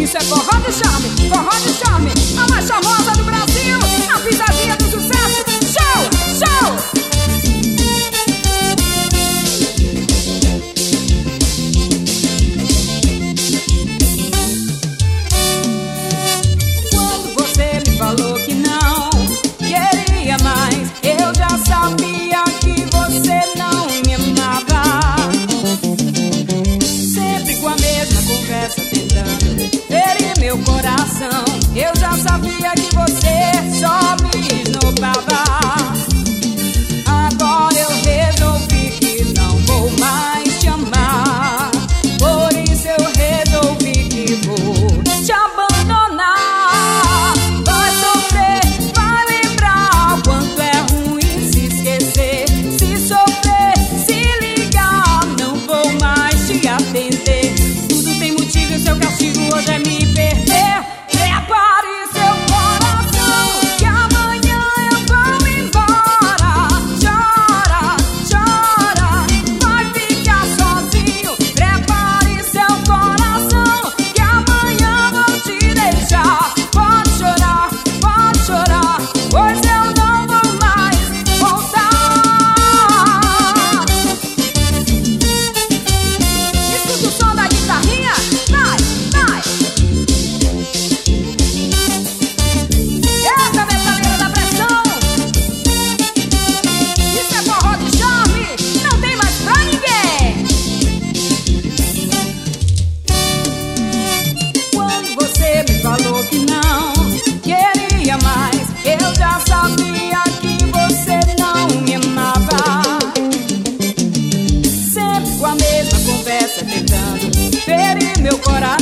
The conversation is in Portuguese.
Isso é forró de charme, a mais charmosa do Brasil, a pisadinha do sucesso. Show, show! Quando você me falou que não queria mais, eu já sabia que você não me amava. Sempre com a mesma conversa tentando ferir meu coração, eu já sabia que você só me esnobava. Agora eu resolvi que não vou mais te amar, por isso eu resolvi que vou te abandonar. Vai sofrer, vai lembrar o quanto é ruim se esquecer. Se sofrer, se ligar, não vou mais te atender. Tudo tem motivo e seu castigo hoje é me perder. Prepare seu coração, que amanhã eu vou embora. Chora, chora, vai ficar sozinho. Prepare seu coração, que amanhã vou te deixar. Pode chorar, pois eu não vou mais voltar. Escuta o som da guitarrinha, vai, vai. Essa metaleira da pressão. Isso é forró de charme, não tem mais pra ninguém. Quando você me falou que não queria mais, eu já sabia que você não me amava. Sempre com a mesma conversa tentando ferir meu coração,